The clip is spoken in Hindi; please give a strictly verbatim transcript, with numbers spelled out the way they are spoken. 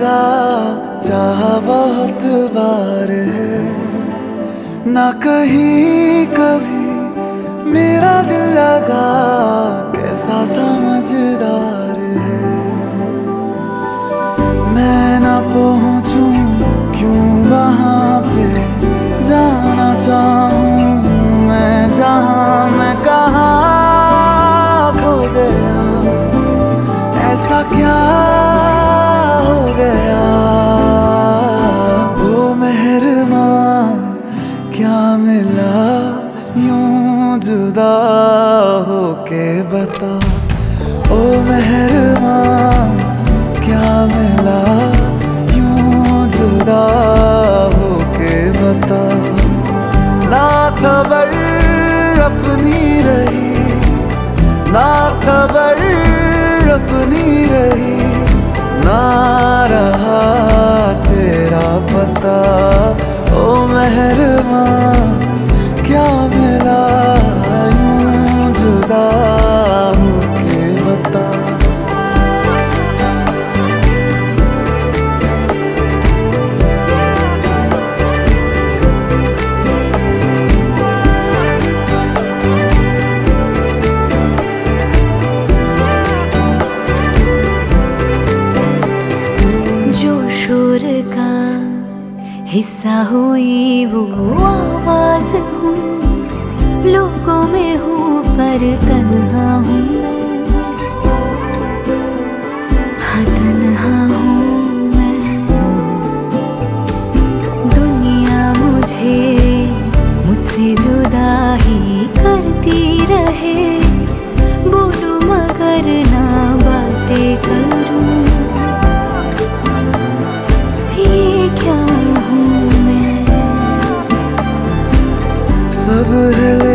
लगा, चाहा बहुत बार है, ना कहीं कभी मेरा दिल लगा, कैसा समझदार है। मैं ना पहुंचूं क्यों वहां पे, जाना चाहूं मैं जहां, मैं कहाँ खो गया, ऐसा क्या हो गया। ओ मेहरबां क्या मिला यूं जुदा होके बता, ओ मेहरबां क्या मिला यूं जुदा होके बता। ना खबर अपनी रही, ना खबर अपनी रही, ना रहा तेरा पता। ओ मेहरबां क्या मिला यूं जुदा होके बता। शोर का हिस्सा हुई वो आवाज हूँ, लोगों में हूँ पर तन्हा हूँ मैं, हाँ तन्हा हूँ मैं। दुनिया मुझे मुझसे जुदा ही करती रहे, बोलूं मगर ना बातें करूं, सब है